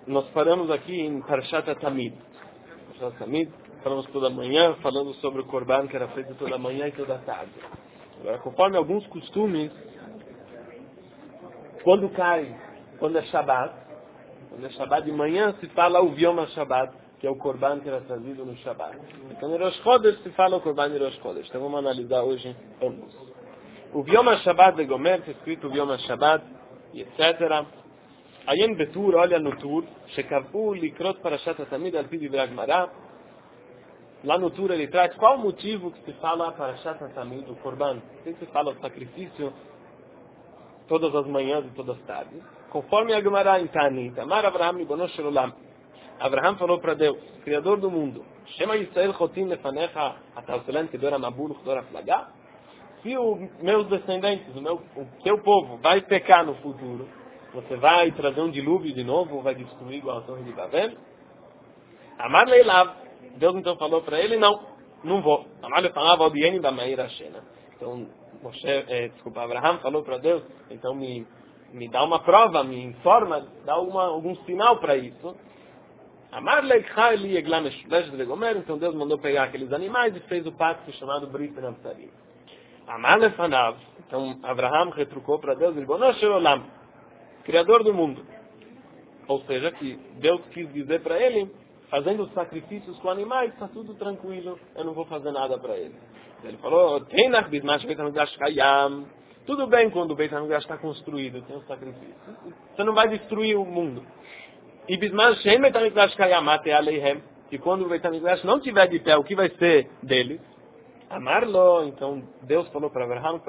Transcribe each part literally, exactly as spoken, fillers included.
Nós paramos aqui em Parashat Tamid. Parashat Tamid, falamos toda manhã, falando sobre o Corban que era feito toda manhã e toda tarde. Agora, conforme alguns costumes, quando cai, quando é Shabbat, quando é Shabbat de manhã, se fala o Yom HaShabbat, que é o Corban que era trazido no Shabbat. Então, em Rosh Chodesh se fala o Corban de Rosh Chodesh. Então, vamos analisar hoje ambos. O Yom HaShabbat de Gomer, está escrito o Yom HaShabbat, e etcétera. Aí em Betur, olha no Tur, Shekavu likrot Parashat Tamid al pi divrei Gemara. Lá no Tur ele traz qual o motivo que se fala Parashat Tamid, o Corban. Tem que se fala o sacrifício todas as manhãs e todas as tardes. Conforme a Gemara em Tani, Tamar Avraham Ribono Shel Olam. Avraham falou para Deus, Criador do mundo, Shema Yisrael chotim lefanecha atalselan kedor hamabul kedor haflagá. Se os meus descendentes, o, meu, o teu povo vai pecar no futuro, você vai trazer um dilúvio de novo, ou vai destruir igual a Torre de Babel? Amar Leilav, Deus então falou para ele, não, não vou. Amar Leifanav Odieni Bamair Hashena. Então, Moshe, eh, desculpa, Abraham falou para Deus, então me, me dá uma prova, me informa, dá uma, algum sinal para isso. Amar Leikha Eli Eglam Eshlesh de Gomer, então Deus mandou pegar aqueles animais e fez o pacto chamado Brit Naphtali. Amar Leifanav, então Abraham retrucou para Deus, Ribono Shel Olam, Criador do mundo. Ou seja, que Deus quis dizer para ele, fazendo os sacrifícios com animais, está tudo tranquilo, eu não vou fazer nada para ele. Ele falou, tudo bem quando o Beit HaMikdash está construído, tem um sacrifício. Você não vai destruir o mundo. E e quando o Beit HaMikdash não tiver de pé, o que vai ser deles? Amarlo, então Deus falou para Abraham,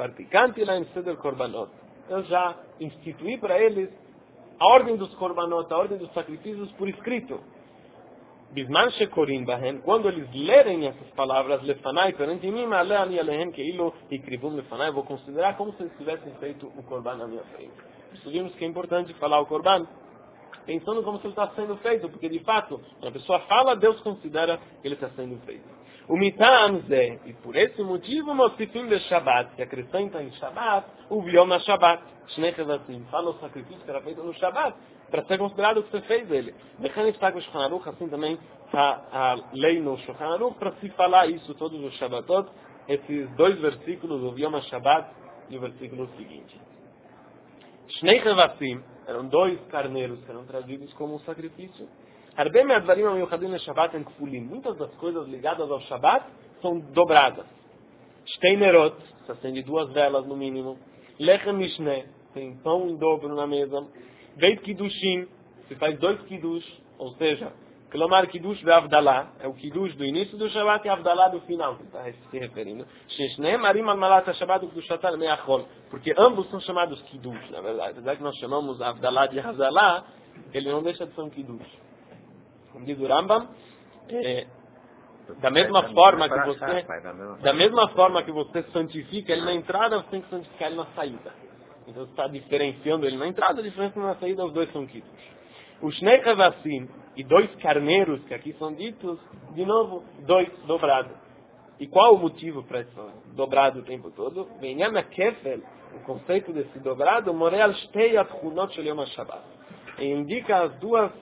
eu já instituí para eles a ordem dos korbanot, a ordem dos sacrifícios por escrito. Bisman shekorim bahem, quando eles lerem essas palavras, lefanai, perante mim, aleani alehem keilo, ikrivum lefanai, vou considerar como se eles tivessem feito o korban na minha frente. Vimos que é importante falar o korban, pensando como se ele está sendo feito, porque de fato, quando a pessoa fala, Deus considera que ele está sendo feito. O mitam zeh, e por esse motivo, mosifim de Shabbat, que acrescenta em Shabbat, o Yom HaShabbat, Shnei Chevatim, fala o sacrifício que era feito no Shabbat, para ser considerado o que você fez dele. Deixando está com o Shulchan Aruch, assim também a, a lei no Shulchan Aruch, para se falar isso todos os Shabbatot, esses dois versículos, o Yom HaShabbat e o versículo seguinte. Shnei Chevatim, eram dois carneiros que eram trazidos como um sacrifício. Muitas das coisas ligadas ao Shabbat são dobradas. Steinerot, se acende duas velas no mínimo. Lechem Mishneh, tem pão em dobro na mesa. Beit Kiddushim, se faz dois Kiddush, ou seja, Klomar Kiddush ve Avdalah, é o Kiddush do início do Shabbat e Avdalah do final, que está se referindo. Sheshnehem Marim al Malat HaShabbat u'Kedushatan me'achol, porque ambos são chamados Kiddush, na verdade. Apesar que nós chamamos Avdalah de Hazalá, ele não deixa de ser um Kiddush. Como diz o Rambam, é, da mesma forma que você, da mesma forma que você santifica ele na entrada, você tem que santificar ele na saída. Então você está diferenciando ele na entrada, a diferença na saída, os dois são quitos. Os Shnei Chavasim e dois carneiros que aqui são ditos, de novo, dois dobrados. E qual o motivo para isso dobrado o tempo todo? Benyan Kefel, o conceito desse dobrado, Moreal Shtei Atchunot Shel Yom HaShabbat. Ele indica as duas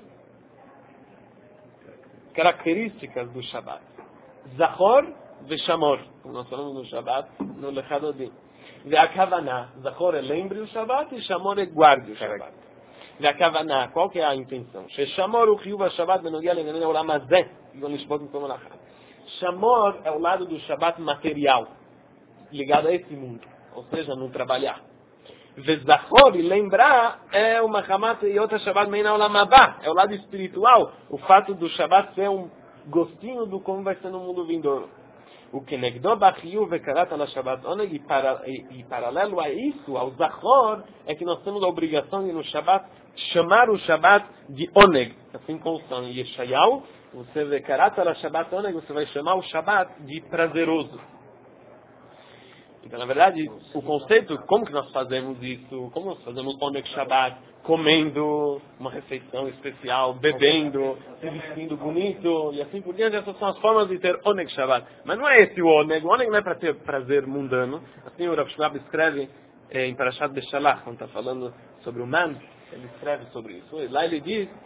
características do Shabbat. Zachor ve Shamor, como nós falamos no Shabbat, no Lechadodim. Ve Akavaná, Zachor é lembre o Shabbat e Shamor é guarde o Shabbat. Ve Akavaná, qual que é a intenção? She Shamor u Chiyuv HaShabbat benogia le'nei olam hazeh, igual nishbot mikom melachá. Shamor é o lado do Shabbat material, ligado a esse mundo, ou seja, no trabalhar. Vezachor, e lembrar, é uma Hamat e outra Shabbat meina olam haba, é o lado espiritual, o fato do Shabbat ser um gostinho do como vai ser no mundo vindouro. O que negdou bachiu vekarat ala Shabbat oneg, e paralelo a isso, ao Zachor, é que nós temos a obrigação de no Shabbat chamar o Shabbat de oneg, assim como está em Yeshayahu, você vekarat ala Shabbat oneg, você vai chamar o Shabbat de prazeroso. Então, na verdade, o conceito, como que nós fazemos isso, como nós fazemos Oneg Shabbat, comendo uma refeição especial, bebendo, se vestindo bonito, e assim por diante, essas são as formas de ter Oneg Shabbat. Mas não é esse o Oneg, o Oneg não é para ter prazer mundano. Assim o Rav Shmuel escreve eh, em Parashat Beshalach, quando está falando sobre o man, ele escreve sobre isso. E lá ele diz,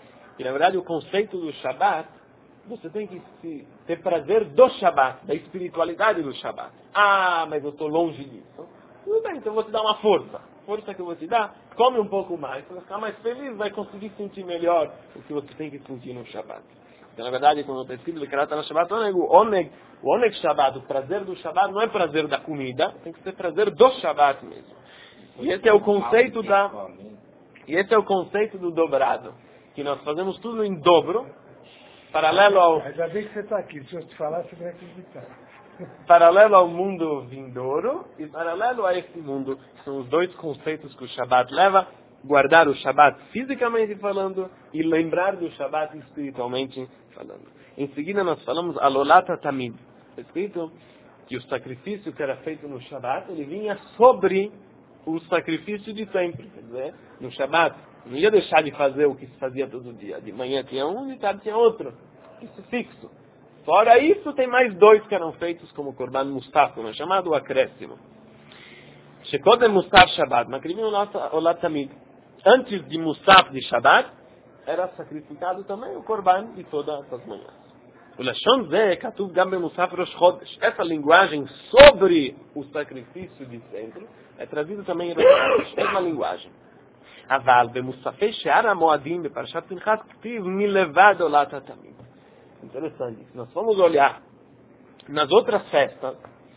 que na verdade o conceito do Shabat, você tem que se, ter prazer do Shabat, da espiritualidade do Shabat. Ah, mas eu estou longe disso. Tudo bem, então eu vou te dar uma força. Força que eu vou te dar, come um pouco mais, você vai ficar mais feliz, vai conseguir sentir melhor o que você tem que sentir no Shabat. Então, na verdade, quando está escrito que no Shabat, o oneg, o oneg Shabat, o prazer do Shabat não é prazer da comida, tem que ser prazer do Shabat mesmo. E esse é o conceito da, e esse é o conceito do dobrado, que nós fazemos tudo em dobro, paralelo ao, ainda bem que você está aqui, se eu te falar, você vai acreditar. Paralelo ao mundo vindouro e paralelo a esse mundo. São os dois conceitos que o Shabat leva. Guardar o Shabat fisicamente falando e lembrar do Shabat espiritualmente falando. Em seguida nós falamos Alolata Tamid. É escrito que o sacrifício que era feito no Shabat, ele vinha sobre o sacrifício de sempre. Quer dizer, no Shabat não ia deixar de fazer o que se fazia todo dia. De manhã tinha um, de tarde tinha outro. Isso fixo. Fora isso, tem mais dois que eram feitos como Korban Mustaf, como é chamado o acréscimo. Shekodem Mustaf Shabbat, Makrivim Olat Tamid. Antes de Mustaf de Shabbat, era sacrificado também o Korban de todas as manhãs. O Lashon Zeh Katuv Gam Mustaf Rosh Chodesh. Essa linguagem sobre o sacrifício de sempre é trazida também em Rosh Chodesh, mesma linguagem. Aval Bemustafei She'ara Moadim Beparashat Pinchas Ktiv Milevad Olat Tamid. Interessante. Se nós formos olhar nas outras festas,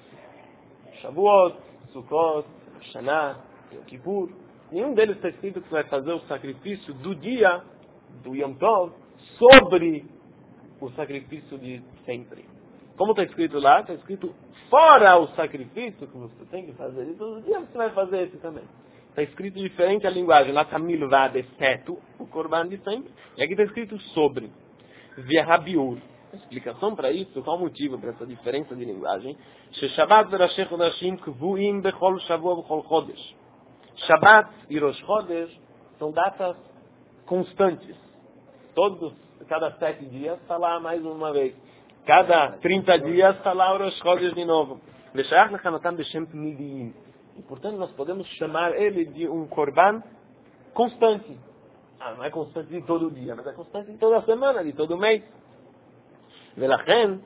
Shavuot, Sukkot, Shana, Yom Kippur, nenhum deles está escrito que vai fazer o sacrifício do dia, do Yom Tov, sobre o sacrifício de sempre. Como está escrito lá? Está escrito fora o sacrifício que você tem que fazer. E todo dia você vai fazer esse também. Está escrito diferente a linguagem. Lá está milvad, exceto o Korban de sempre. E aqui está escrito sobre. Via Rabiur. A explicação para isso, qual o motivo para essa diferença de linguagem? Shabbat v'Rosh Chodeshim kvuim bechol shavua bechol chodesh. Shabbat e Rosh Chodesh são datas constantes. Todos, cada sete dias está lá mais uma vez. Cada trinta dias está lá o Rosh Chodesh de novo. V'shayach lechanotam b'shem tmidim. E portanto nós podemos chamar ele de um korban constante. Ah, não é constante de todo dia, mas é constante de toda semana, de todo mês. Velachem.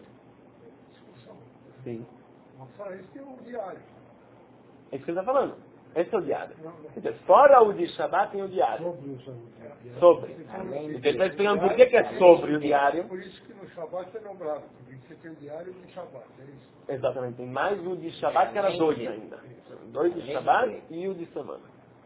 Sim. Esse é o diário. É isso que ele está falando. Esse é o diário. Quer dizer, fora o de Shabbat tem o diário. Sobre o Shabbat. Sobre. Então ele está explicando por que, que é sobre o diário. Por isso que no Shabbat é nombrado, porque você tem o diário de Shabbat, é isso? Exatamente. Tem mais o de Shabbat que era dois ainda. Dois de Shabbat e o de semana.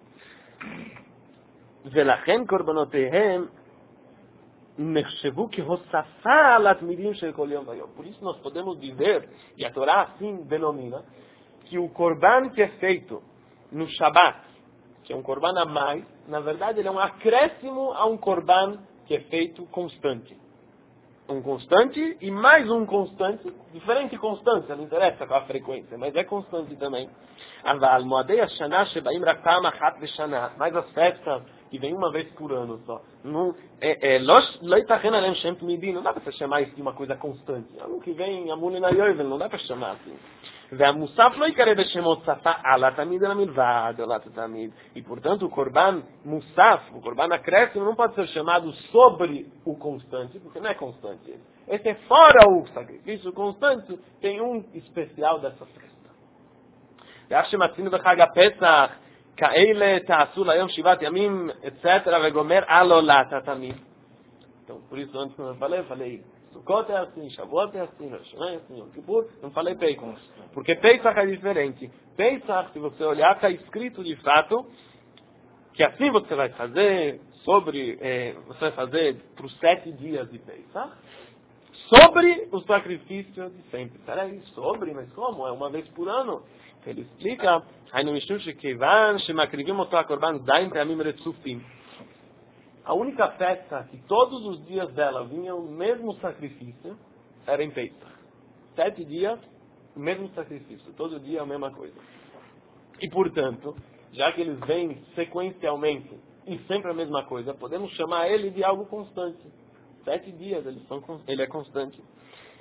ולכן קורבנותיהם נחשבו כהוספה על התמידים של כל יום ויום. Por isso nós podemos dizer, e a Torá assim denomina, que o korban que é feito no Shabat, que é um korban a mais, na verdade ele é um acréscimo a um korban que é feito constante. Um constante e mais um constante, diferente constância, não interessa qual a frequência, mas é constante também. Aval moadei ashana shebaim rak pa'am achat b'shana, mais as festas que vem uma vez por ano só. Não é lo itachen alem shem tmidim, não dá para chamar isso de uma coisa constante. Ano que vem Amun na Yovel, não dá para chamar assim. והמוסף לא יקרא בשמות שפה על התמיד אלא מלבד עולת התמיד. E portanto o korban musaf, o korban acréscimo, não pode ser chamado sobre o constante, porque não é constante. Esse é fora o sacrifício constante, tem um especial dessa festa. ואף שמצינו בחג הפסח כאלה תעשו ליום שבעת ימים, et cetera, וגומר על עולת התמיד. Então, por isso antes que eu falei, eu falei Sukkot é assim, Shavuot é assim, Rosh Hashanah é assim, Yom Kippur, não falei Pesach. Porque Pesach é diferente. Pesach, se você olhar, está escrito de fato que assim você vai fazer sobre, eh, você vai fazer para os sete dias de Pesach, sobre o sacrifício de sempre. Peraí, sobre, mas como? É uma vez por ano. Ele explica, aí no Mishum Shekevan, Shemakrivim Oto HaKorban Zayin Pe'amim Retzufim. A única festa que todos os dias dela vinha o mesmo sacrifício era em Pesach. Sete dias, o mesmo sacrifício. Todo dia a mesma coisa. E, portanto, já que eles vêm sequencialmente e sempre a mesma coisa, podemos chamar ele de algo constante. Sete dias, eles são, ele é constante.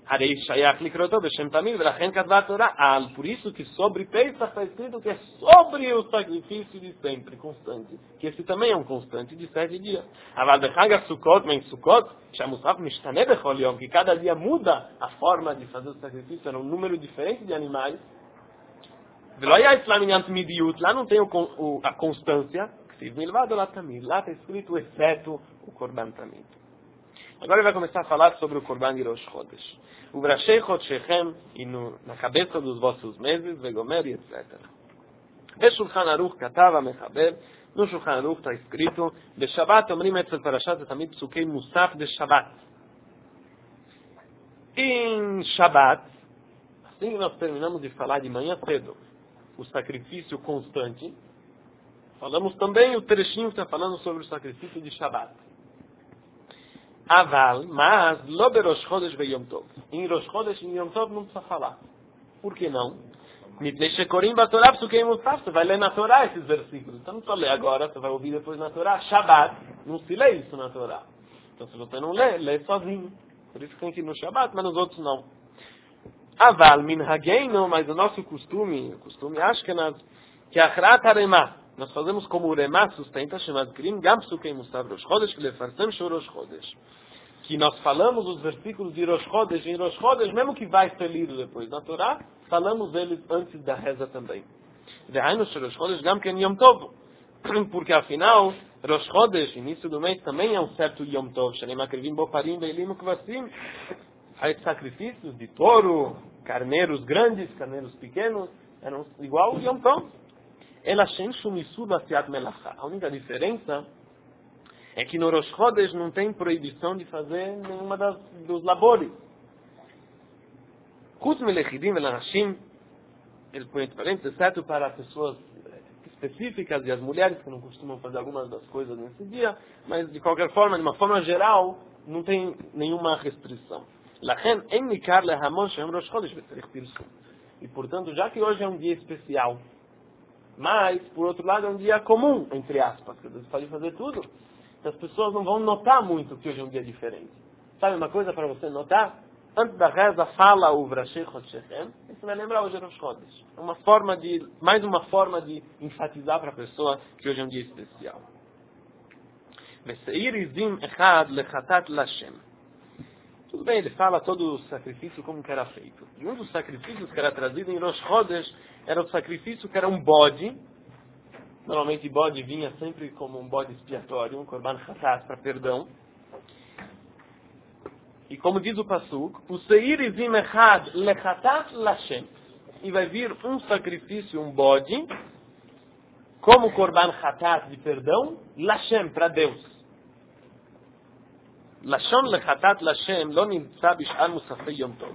Harei Shayach Likroto Beshem Tamid Velachem Kadva Torah Al. Por isso que sobre Pesach está escrito que é sobre o sacrifício de sempre, constante. Que esse também é um constante de sete dias. Aval Bechag Sukkot, men Sukkot, Shamusaf Mishtane Bechol Yom, que cada dia muda a forma de fazer o sacrifício, era um número diferente de animais. Veloia Islaminyant Midiut, lá não tem o, o, a constância. Milvado lá Tamid, lá está escrito exceto o Korban Tamid. Agora ele vai começar a falar sobre o Korban de Rosh Chodesh. O Brashei Chodshechem, e no, na cabeça dos vossos meses, Vegomer e etcétera. Beshulchan Aruch Katava Mechaber, no Shulchan Aruch está escrito, de Shabbat, Omrim Etzel Parashat, Tamid Psukei Musaf de Shabbat. Em Shabbat, assim que nós terminamos de falar de manhã cedo, o sacrifício constante, falamos também o trechinho que está falando sobre o sacrifício de Shabbat. Aval, mas, lo be Rosh Chodesh ve Yom Tov. Em Rosh Chodesh e em Yom Tov não precisa falar. Por que não? Mipnei shekorim batorah psukeim musaf. Você vai ler na Torá esses versículos. Então não precisa ler agora, você vai ouvir depois na Torá. Shabbat, não se lê isso na Torá. Então se você não lê, lê sozinho. Por isso que tem que ir no Shabbat, mas nos outros não. Aval, minhageinu, mas o nosso costume, o costume Ashkenaz, que achrat haremah. Nós fazemos como o Remá sustenta, chamado Krim, Gam Psukeim Musaf Rosh Chodesh, que lefarsem Shor Rosh Chodesh. Que nós falamos os versículos de Rosh Chodesh em Rosh Chodesh, mesmo que vai ser lido depois na Torá, falamos eles antes da reza também. Dehainu Shor Rosh Chodesh, Gam Ken Yom Tov. Porque afinal, Rosh Chodesh, início do mês, também é um certo Yom Tov. Shalem Akrivim Bofarim Beilim Kvasim. Há sacrifícios de touro, carneiros grandes, carneiros pequenos, eram igual ao Yom Tov. Ela a única diferença é que no Rosh Chodesh não tem proibição de fazer nenhuma das, dos labores. Ele põe entre parênteses, exceto para pessoas específicas e as mulheres que não costumam fazer algumas das coisas nesse dia, mas de qualquer forma, de uma forma geral, não tem nenhuma restrição. E portanto, já que hoje é um dia especial, mas, por outro lado, é um dia comum, entre aspas, que Deus pode fazer tudo. As pessoas não vão notar muito que hoje é um dia diferente. Sabe uma coisa para você notar? Antes da reza, fala o Brashei Chodshechem, e você vai lembrar hoje é Rosh Chodesh. É uma forma de, mais uma forma de enfatizar para a pessoa que hoje é um dia especial. Veseir izim echad lechatat lashem. Tudo bem, ele fala todo o sacrifício como que era feito. E um dos sacrifícios que era trazido em Rosh Chodesh era o sacrifício que era um bode. Normalmente bode vinha sempre como um bode expiatório, um korban chatat para perdão. E como diz o Pasuk, o seir izim echad lechatat lashem. E vai vir um sacrifício, um bode, como korban chatat de perdão, lashem, para Deus. Lashon lechatat lashem lo nimtza bish'al musafei yom tov.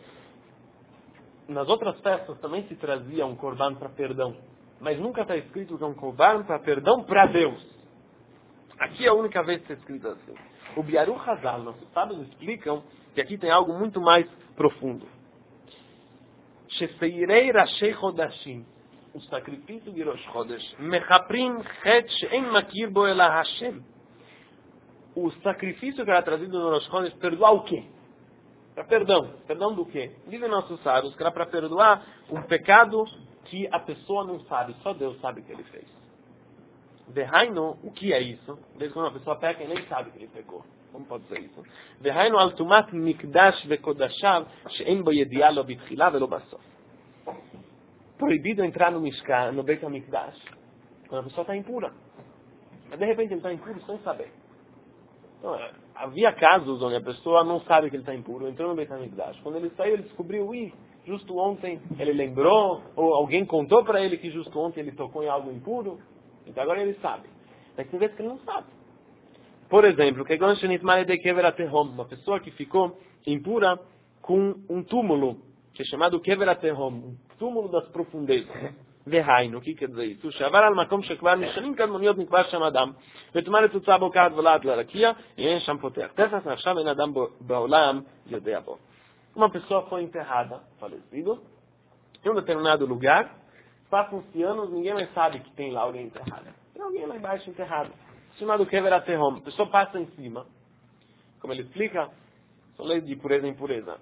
Nas outras festas também se trazia um korban para perdão, mas nunca está escrito que é um korban para perdão para Deus. Aqui é a única vez que está escrito assim. O Biaru Hazal, nossos sábios explicam que aqui tem algo muito mais profundo. Sheseirei rashei chodashim, o sacrifício de Rosh Chodesh, mechaprim chet she'en makir bo ela Hashem. O sacrifício que era trazido no Rosh Chodesh, perdoar o quê? Para perdão. Perdão do quê? Dizem nossos sábios que era para perdoar um pecado que a pessoa não sabe, só Deus sabe que ele fez. Vehaino, o que é isso? Desde quando uma pessoa peca e nem sabe que ele pecou. Como pode ser isso? Vehaino altumat mikdash vekodashav she'en bo yediah lo bitchila velo basof. Proibido entrar no Mishkan, no Beit HaMikdash, quando a pessoa está impura. Mas de repente ele está impuro sem saber. Então, havia casos onde a pessoa não sabe que ele está impuro, entrou no Beit HaMikdash. Quando ele saiu, ele descobriu, ui, justo ontem ele lembrou, ou alguém contou para ele que justo ontem ele tocou em algo impuro. Então agora ele sabe. Mas tem vezes que ele não sabe. Por exemplo, uma pessoa que ficou impura com um túmulo, que é chamado Kever HaTehom, um túmulo das profundezas. Vehainu, o que quer dizer isso? Shavar al makom shekvar mishalim kadmoniot nikvar sham adam, vetumar etutza bo kad velat larakia, e en sham poteach tefas nafsham en adam baolam yodea bo. Uma pessoa foi enterrada, falecido, em um determinado lugar, passam-se anos, ninguém mais sabe que tem lá alguém enterrado. Tem alguém lá embaixo enterrado, chamado Kever HaTehom. A pessoa passa em cima, como ele explica, são leis de pureza e impureza.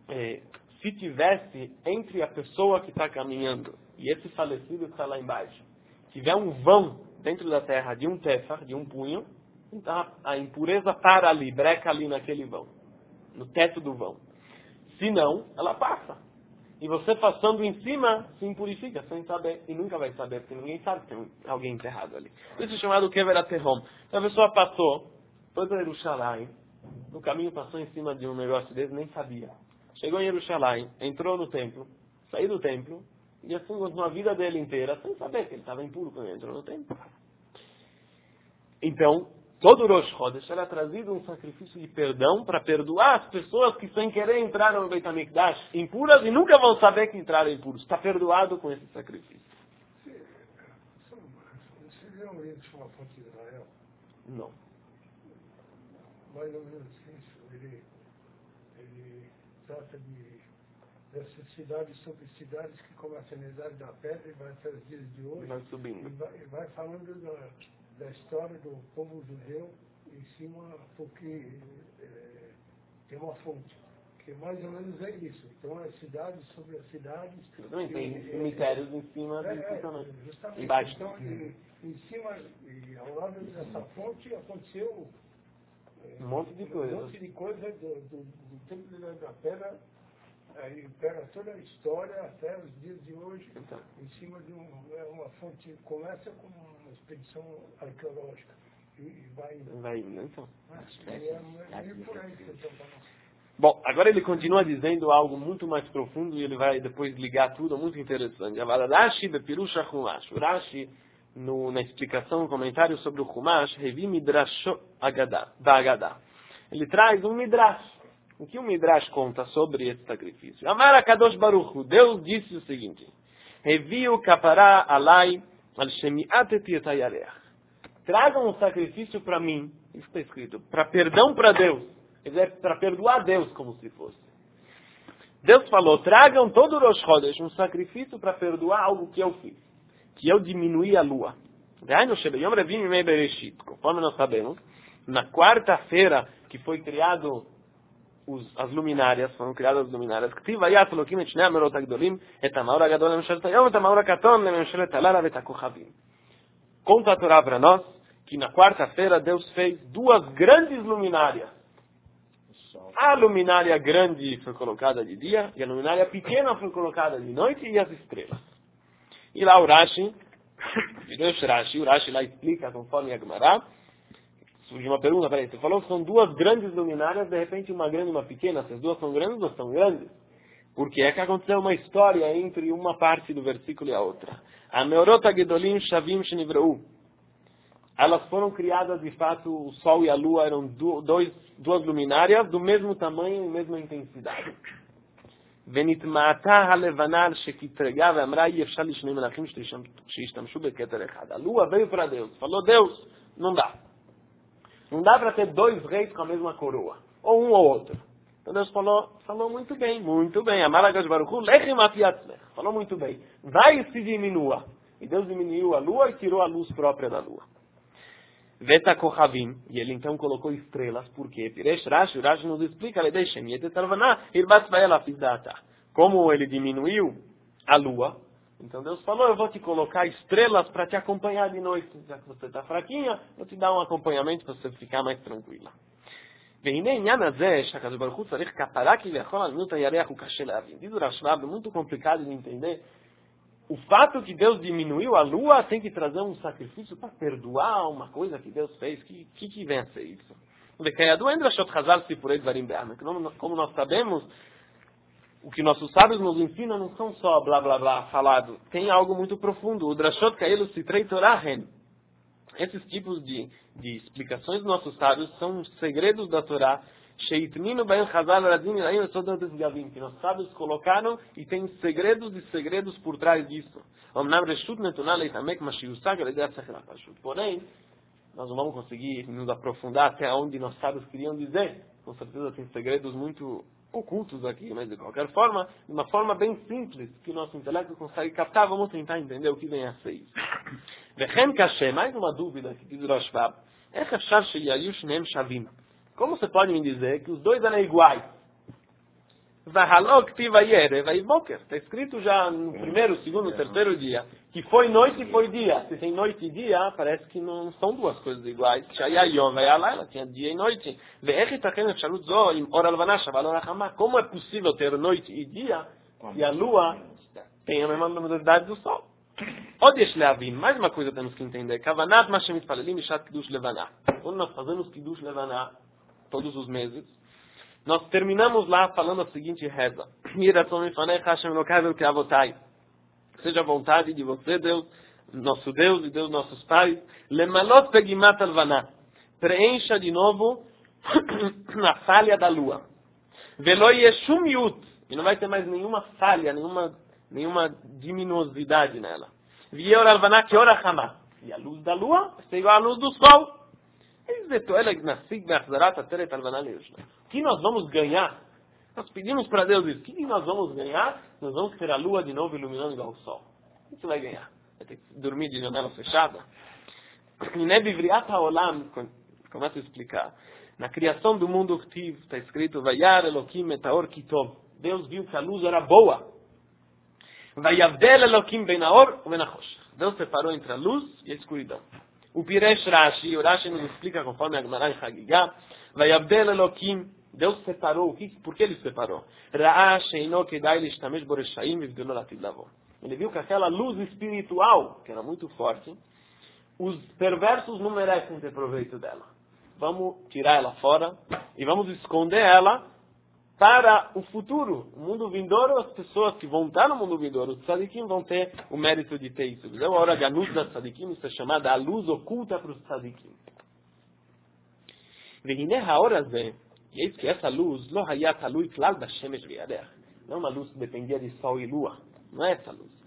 é, se tivesse entre a pessoa que está caminhando e esse falecido que está lá embaixo, tiver um vão dentro da terra de um tefar, de um punho, então a impureza para ali, breca ali naquele vão, no teto do vão. Se não, ela passa. E você passando em cima, se impurifica, sem saber. E nunca vai saber, porque ninguém sabe que tem alguém enterrado ali. Isso é chamado Kever HaTehom. Então a pessoa passou, foi para Jerusalém, no caminho passou em cima de um negócio desse, nem sabia. Chegou em Jerusalém, entrou no templo, saiu do templo, e assim continuou a vida dele inteira, sem saber que ele estava impuro quando ele entrou no templo. Então, todo o Rosh Chodesh era trazido um sacrifício de perdão para perdoar as pessoas que sem querer entraram no Beit HaMikdash impuras e nunca vão saber que entraram impuros. Está perdoado com esse sacrifício. Você viu um livro chamado Fonte de Israel? Não. Mais ou menos isso. Ele, ele trata de, dessas cidades sobre cidades que começam na Idade da Pedra e vai até os dias de hoje. Vai subindo. E vai, e vai falando da... da história do povo judeu em cima, porque é, tem uma fonte, que mais ou menos é isso. Então, é cidades sobre as cidades. Também tem e, cemitérios em cima é, disso é, também. Justamente. Embaixo. Então, e, em cima, e ao lado dessa fonte, aconteceu é, um monte de coisa. Um monte de coisa do, do, do tempo da Pedra. Aí pega toda a história até os dias de hoje, então, em cima de um, é uma fonte, começa com uma expedição arqueológica e, e vai indo. Vai indo, então. Mas, é, é meio por aí, então, bom, agora ele continua dizendo algo muito mais profundo e ele vai depois ligar tudo, muito interessante. Rashi bepirush Chumash. O Rashi, no, na explicação, no comentário sobre o Chumash, Revi Midrash Ba'agadah. Ele traz um Midrash. O que o Midrash conta sobre esse sacrifício? Amar HaKadosh Baruch Hu, Deus disse o seguinte: Reviu kapará alai al shemi'at et yetayareach. Tragam um sacrifício para mim, isso está escrito, para perdão para Deus, quer dizer, para perdoar Deus como se fosse. Deus falou, tragam todo o Rosh Chodesh um sacrifício para perdoar algo que eu fiz, que eu diminuí a lua. Conforme nós sabemos, na quarta-feira que foi criado Os, as luminárias, foram criadas as luminárias. Conta a Torá para nós que na quarta-feira Deus fez duas grandes luminárias. A luminária grande foi colocada de dia e a luminária pequena foi colocada de noite e as estrelas. E lá o Rashi, o Rashi lá explica conforme a Gemara. Surge uma pergunta para ele. Você falou que são duas grandes luminárias, de repente uma grande e uma pequena. Se as duas são grandes, ou são grandes? Porque é que aconteceu uma história entre uma parte do versículo e a outra. A Meorota Gedolim Shavim Shenivreu. Elas foram criadas, de fato, o Sol e a Lua eram du- dois, duas luminárias do mesmo tamanho e mesma intensidade. ונטמעתה הלבנה שתתרגע ואמרה אי אפשר לשני מלאכים שישתמשו בכתר אחד. A Lua veio para Deus. Falou, Deus, não dá. Não dá para ter dois reis com a mesma coroa. Ou um ou outro. Então Deus falou, falou muito bem, muito bem. Amar HaKadosh Baruch Hu, lechem afiatzlech. Falou muito bem. Vai e se diminua. E Deus diminuiu a lua e tirou a luz própria da lua. Veta Kochavim. E ele então colocou estrelas. Por quê? Piresh Rashi, o Rashi nos explica. Como ele diminuiu a lua, então Deus falou, eu vou te colocar estrelas para te acompanhar de noite. Já que você está fraquinha, vou te dar um acompanhamento para você ficar mais tranquila. Diz o Rashbam, muito complicado de entender. O fato que Deus diminuiu a lua tem que trazer um sacrifício para perdoar uma coisa que Deus fez. Que que, que vem a ser isso? Como nós sabemos, o que nossos sábios nos ensinam não são só blá blá blá falado. Tem algo muito profundo. O Drashot Kaelu Sitrei Torahen. Esses tipos de, de explicações dos nossos sábios são segredos da Torá. Sheitminu Bain Chazal Radin Ilaim Esodotes Gavim. Que nossos sábios colocaram e tem segredos e segredos por trás disso. Omnam Reshut Netuná Leitamek Mashiusag Aledei Sechel Pashut. Porém, nós não vamos conseguir nos aprofundar até onde nossos sábios queriam dizer. Com certeza tem segredos muito ocultos aqui, mas de qualquer forma, de uma forma bem simples, que o nosso intelecto consegue captar, vamos tentar entender o que vem a ser isso. Vechem Kashem, mais uma dúvida que diz o Rashbam. Como você pode me dizer que os dois eram iguais? Vahalok tiva yere, vai boker. Está escrito já no primeiro, segundo, terceiro dia, que foi noite e foi dia. Se tem noite e dia, parece que não são duas coisas iguais. Shaya yom, vai ela tinha dia e noite. Como é possível ter noite e dia se a lua tem a mesma luminosidade do sol? Odesh leavin, mais uma coisa temos que entender. Kavanat Mashem Itpalelim Mishat Kiddush Levaná. Quando nós fazemos Kiddush Levaná, todos os meses, nós terminamos lá falando a seguinte reza. Seja a vontade de você, Deus, nosso Deus e Deus nossos pais. Lemalot Pegimat Alvaná. Preencha de novo a falha da lua. Velo Yeshum Yut. E não vai ter mais nenhuma falha, nenhuma, nenhuma diminuosidade nela. Vior Alvaná Kior Achama. E a luz da lua é igual à luz do sol. O que nós vamos ganhar? Nós pedimos para Deus isso. O que nós vamos ganhar? Nós vamos ter a lua de novo iluminando igual o sol. O que você vai ganhar? Vai ter que dormir de janela fechada? E Nebivriat Haolam, começa a explicar. Na criação do mundo está escrito Vayar Elokim Metaor Kitov. Deus viu que a luz era boa. Vayavdel Elokim Benaor e Benachosh. Deus separou entre a luz e a escuridão. O Piresh Rashi, o Rashi nos explica conforme a Gemara em Hagigah, Vayavdel Elokim, Deus separou, por que ele separou? Ele viu que aquela luz espiritual, que era muito forte, os perversos não merecem ter proveito dela. Vamos tirar ela fora e vamos esconder ela para o futuro. O mundo vindouro, as pessoas que vão estar no mundo vindouro, os tzadikim vão ter o mérito de ter isso. Então, a hora ganut da tzadikim, isso é chamada a luz oculta para os tzadikim. E eis que essa luz, não é uma luz que dependia de sol e lua. Não é essa luz.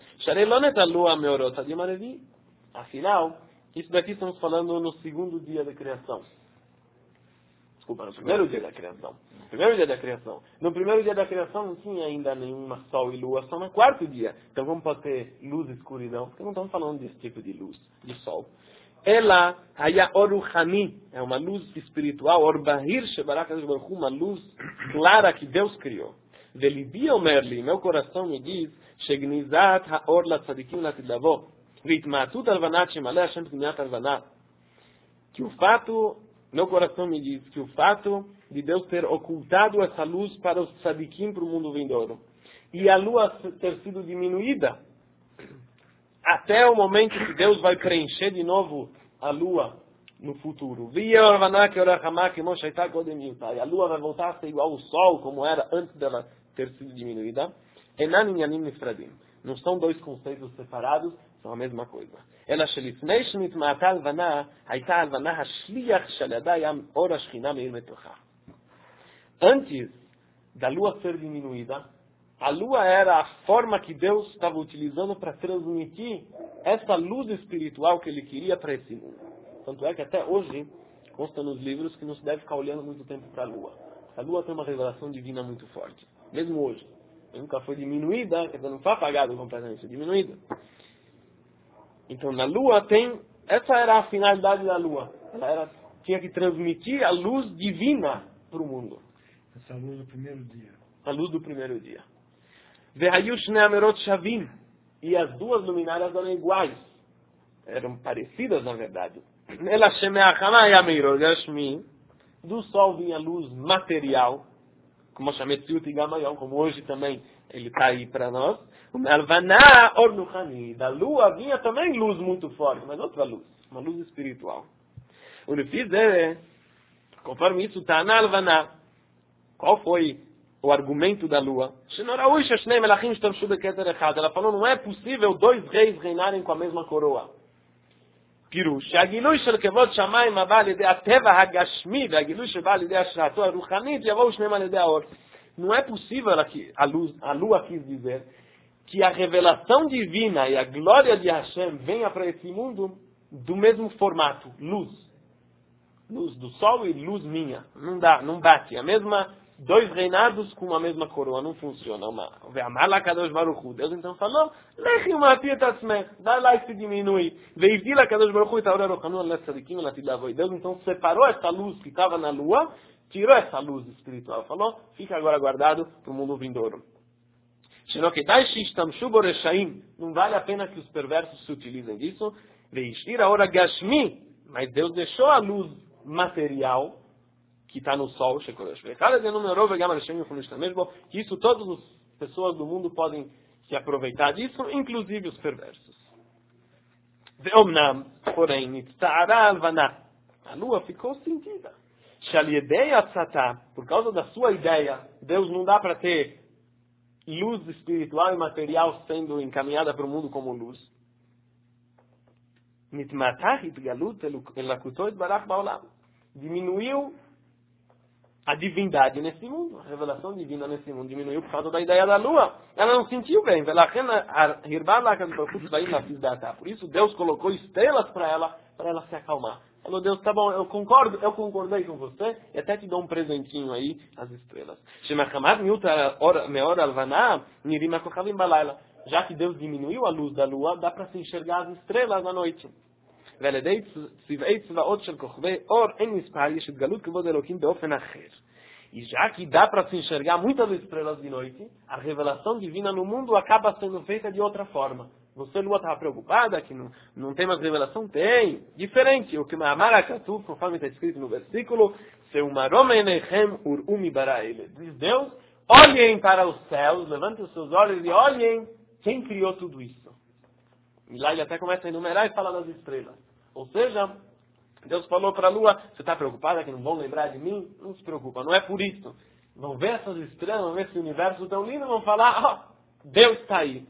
Afinal, isso daqui estamos falando no segundo dia da criação. Desculpa, no primeiro dia da criação. No primeiro dia da criação. No primeiro dia da criação não tinha ainda nenhuma sol e lua, só no quarto dia. Então como pode ter luz e escuridão? Porque não estamos falando desse tipo de luz, de sol. Ela, haya oruchani, é uma luz espiritual, orbahir shebarakadosh baruch hu, uma luz clara que Deus criou. Velibi omerli, meu coração me diz, shegnizat haor la tzadikim latidavo, vitmatut alvanat shemaleh Hashem pniat alvanat. Que o fato... Meu coração me diz que o fato de Deus ter ocultado essa luz para os tzadikim, para o mundo vindouro, e a lua ter sido diminuída, até o momento que Deus vai preencher de novo a lua no futuro. E a lua vai voltar a ser igual ao sol, como era antes dela ter sido diminuída. Não são dois conceitos separados, são a mesma coisa. אלא שלפני שנטמעתה הלבנה, הייתה הלבנה השליח שעל ידה היה אור השכינה מאיר מתוכה. Antes da lua ser diminuída, a lua era a forma que Deus estava utilizando para transmitir essa luz espiritual que ele queria para esse mundo. Tanto é que até hoje consta nos livros que não se deve ficar olhando muito tempo para a lua. A lua tem uma revelação divina muito forte. Mesmo hoje. Nunca foi diminuída, quer dizer, não foi apagada completamente, foi diminuída. Então, na lua tem... Essa era a finalidade da lua. Ela era, tinha que transmitir a luz divina para o mundo. Essa luz do primeiro dia. A luz do primeiro dia. Vehayu shnei amerot shavim. E as duas luminárias eram iguais. Eram parecidas, na verdade. Ela shemeachama yameirot yashmi. Do sol vinha luz material. Como chamei Tziut Gamayom, como hoje também ele está aí para nós. Alvaná ornuchani. Da lua vinha também luz muito forte, mas outra luz, uma luz espiritual. O Lefiz é, conforme isso está na alvaná, qual foi o argumento da lua? Ela falou, não é possível dois reis reinarem com a mesma coroa. פירוש, שהגילוי של כבוד שמיים הבא על ידי הטבע הגשמי והגילוי שבא על ידי השראתו הרוחנית יבואו שניהם על ידי האור. Não é possível aqui, a, luz, a lua quis dizer que a revelação divina e a glória de Hashem venha para esse mundo do mesmo formato, luz. Luz do sol e luz minha. Não dá, não bate. A mesma, dois reinados com a mesma coroa, não funciona. Deus então falou, Lechi uma pietatzmech, dá lá e se diminui. Veivila Kadosh Baruch Hu e Taura Rochanu al tzadikim al atid lavoi. Deus então separou essa luz que estava na lua tirou essa luz espiritual. Falou, fica agora guardado para o mundo vindouro. Não vale a pena que os perversos se utilizem disso. Mas Deus deixou a luz material que está no sol, que isso todas as pessoas do mundo podem se aproveitar disso, inclusive os perversos. Porém, a lua ficou sentida. Por causa da sua ideia, Deus não dá para ter luz espiritual e material sendo encaminhada para o mundo como luz. Diminuiu a divindade nesse mundo, a revelação divina nesse mundo diminuiu por causa da ideia da lua. Ela não sentiu bem. Por isso Deus colocou estrelas para ela, para ela se acalmar. Falou, Deus, tá bom, eu concordo, eu concordei com você, e até te dou um presentinho aí, as estrelas. Já que Deus diminuiu a luz da lua, dá para se enxergar as estrelas à noite. E já que dá para se enxergar muitas estrelas de noite, a revelação divina no mundo acaba sendo feita de outra forma. Você, lua, estava preocupada que não, não tem mais revelação? Tem. Diferente. O que Ma'amaracatu, conforme está escrito no versículo, diz Deus, olhem para os céus, levantem os seus olhos e olhem quem criou tudo isso. E lá ele até começa a enumerar e fala das estrelas. Ou seja, Deus falou para a lua, você está preocupada que não vão lembrar de mim? Não se preocupa, não é por isso. Vão ver essas estrelas, vão ver esse universo tão lindo, vão falar, ó, oh, Deus está aí.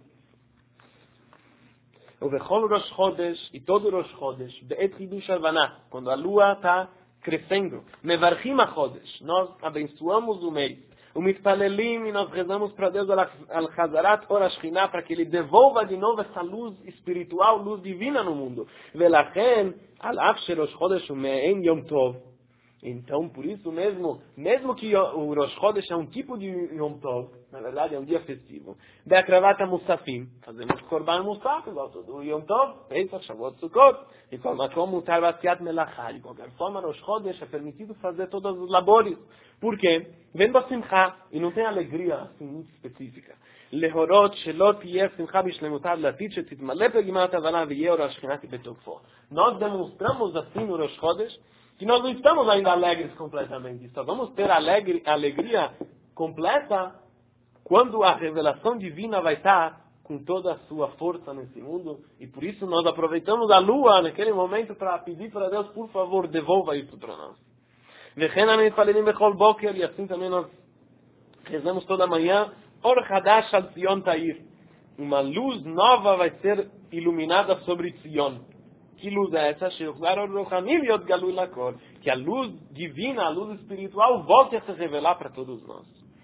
O Vechol Rosh Chodesh e todo Rosh Chodesh, Be'et Hidush Alvaná, quando a lua está crescendo, Mevarchim HaChodesh, nós abençoamos o mês. O Mitpalelim, e nós rezamos para Deus Al-Chazarat Or HaShekhinah, para que Ele devolva de novo essa luz espiritual, luz divina no mundo. Velachen, Al-Af Sherosh Chodesh Ume'en Yom Tov. Então, por isso mesmo, mesmo que o Rosh Chodesh é um tipo de Yom Tov, na verdade é um dia festivo, Be'akravata Musafim, fazemos Korban Musaf, igual todo Yom Tov, Pesach, Shavuot, Sukkot, e como Mutar Vasiat Melachá. De qualquer forma, Rosh Chodesh é permitido fazer todos os labores. Por quê? Vem da Simcha, e não tem alegria assim muito específica. Lehorot Shelot Yeh Simcha Bishlemutar Latit Shetitmale Pegimat Havana V'Yeh Or HaShekhinah Betokfo. Nós demonstramos assim no Rosh Chodesh que nós não estamos ainda alegres completamente. Só vamos ter alegre, alegria completa quando a revelação divina vai estar com toda a sua força nesse mundo. E por isso nós aproveitamos a lua naquele momento para pedir para Deus, por favor, devolva isso para nós. E assim também nós rezamos toda manhã, Or Hadash al Zion Ta'ir. Uma luz nova vai ser iluminada sobre Zion. Que luz é essa? Que a luz divina, a luz espiritual, volte a se revelar para todos nós.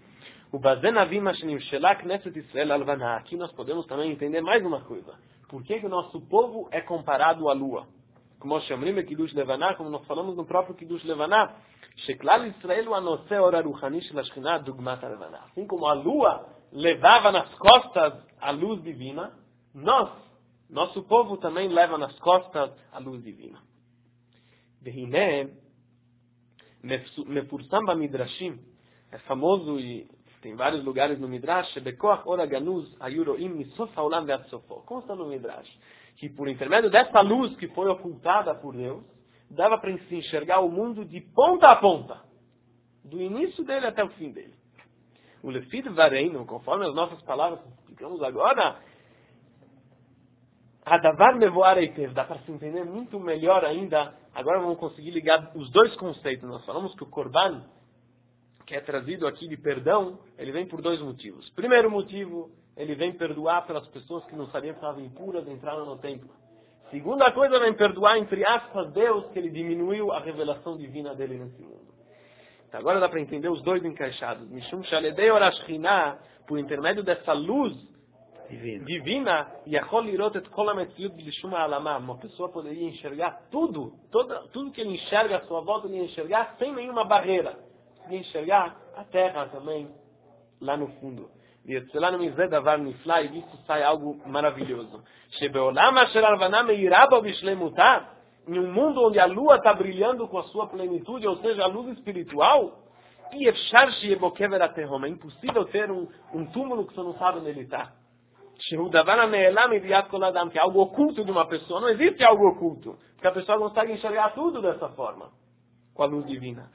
Aqui nós podemos também entender mais uma coisa. Por que que o nosso povo é comparado à lua? Como nós falamos no próprio Kiddush Levaná, assim como a lua levava nas costas a luz divina, nós, nosso povo também leva nas costas a luz divina. É famoso e tem vários lugares no Midrash, consta no Midrash, que por intermédio dessa luz que foi ocultada por Deus, dava para se enxergar o mundo de ponta a ponta, do início dele até o fim dele. O Lefid Vareino, conforme as nossas palavras que explicamos agora, Hadavar Mevoar Eitev, dá para se entender muito melhor ainda. Agora vamos conseguir ligar os dois conceitos. Nós falamos que o Korban, que é trazido aqui de perdão, ele vem por dois motivos. Primeiro motivo, ele vem perdoar pelas pessoas que não sabiam que estavam impuras e entraram no templo. Segunda coisa, vem perdoar, entre aspas, Deus, que ele diminuiu a revelação divina dele nesse mundo. Então agora dá para entender os dois encaixados. Mishum Shaledei Or HaShekhinah, por intermédio dessa luz divina, divina uma pessoa poderia enxergar tudo, toda, tudo que ele enxerga à sua volta, ele ia enxergar sem nenhuma barreira. Ele ia enxergar a terra também, lá no fundo. E disso sai algo maravilhoso. Em um mundo onde a lua está brilhando com a sua plenitude, ou seja, a luz espiritual, É impossível ter um, um túmulo que você não sabe onde ele está. Que é algo oculto de uma pessoa. Não existe algo oculto. Porque a pessoa consegue enxergar tudo dessa forma. Com a luz divina.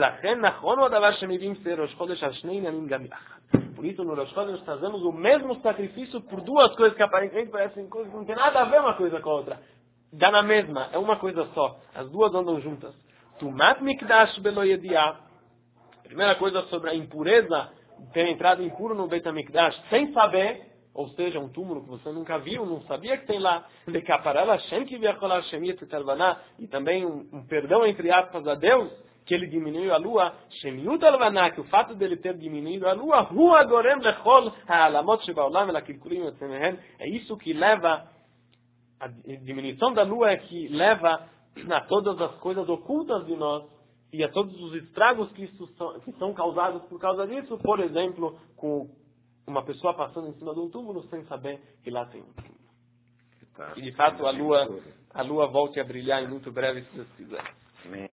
Por isso, no Rosh Chodesh, trazemos o mesmo sacrifício por duas coisas que aparentemente parecem coisas que não tem nada a ver uma coisa com a outra. Dá na mesma. É uma coisa só. As duas andam juntas. Tumat mikdash belo yediah. Primeira coisa sobre a impureza, ter entrado impuro no Beit HaMikdash sem saber, ou seja, um túmulo que você nunca viu, não sabia que tem lá, e também um, um perdão entre aspas a Deus, que ele diminuiu a lua, que o fato dele ter diminuído a lua, é isso que leva, a diminuição da lua é que leva a todas as coisas ocultas de nós, e a todos os estragos que, isso são, que são causados por causa disso, por exemplo, com uma pessoa passando em cima de um túmulo sem saber que lá tem um túmulo. E de fato a lua, a lua volte a brilhar em muito breve, se Deus quiser.